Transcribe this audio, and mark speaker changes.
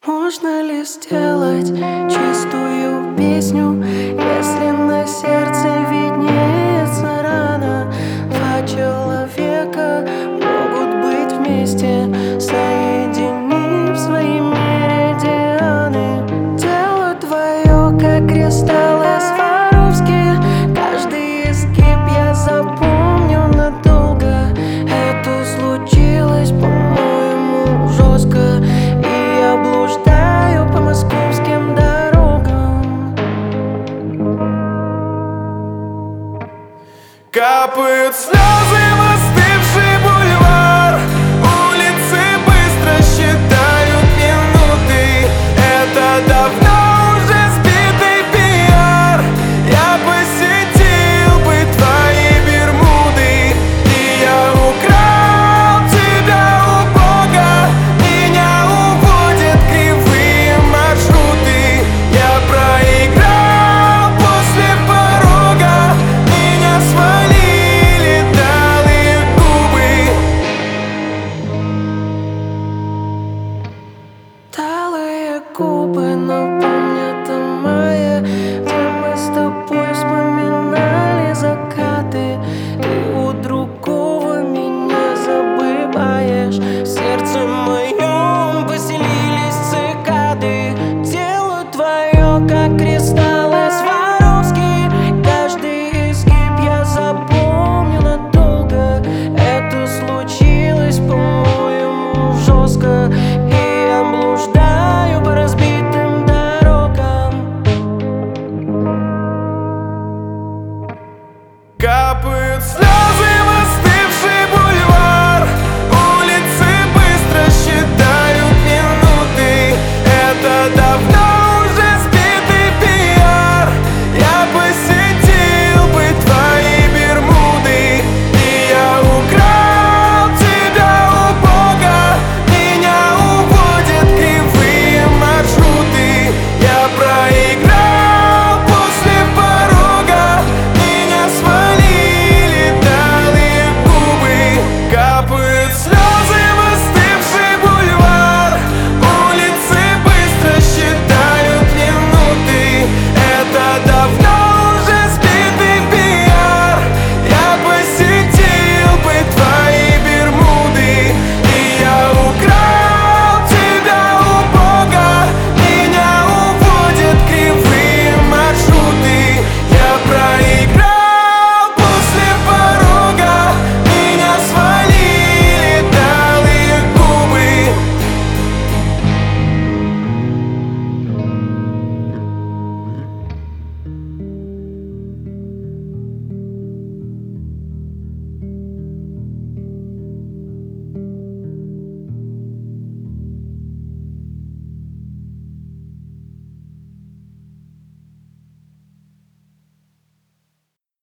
Speaker 1: Можно ли сделать чистую песню, если на сердце виднеется рана? Два человека могут быть вместе, соединив свои меридианы. Тело твое, как кристаллы Сваровски, каждый изгиб я запомню надолго. Это случилось, по-моему, жестко, и я блуждаю по московским дорогам.
Speaker 2: Капают слезы в остывший бульвар, улицы быстро считают минуты. Это давно уже сбитый пиар. Я посетил бы твои Бермуды, и я украл тебя у Бога. Меня уводят кривые маршруты. Я проиграл после порога, меня свалили талые губы.
Speaker 1: Талые губы, но